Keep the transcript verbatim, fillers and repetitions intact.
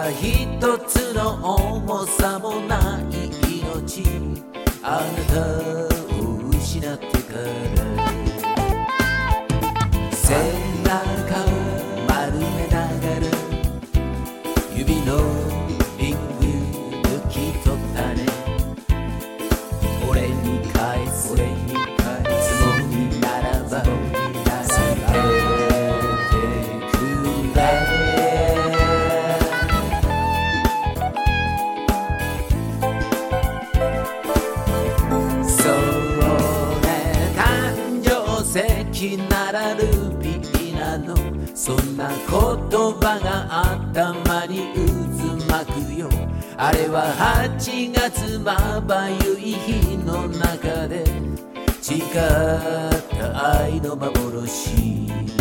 た一つの重さもない命、あなたを失ってから背中を丸めながら指のリング抜き取ったね。俺に返す俺に返すつもりならば捨ててくれ。そうね、誕生石ならルビーなの、そんな言葉が頭に渦巻くよ。あれははちがつまばゆい日の中で誓った愛の幻。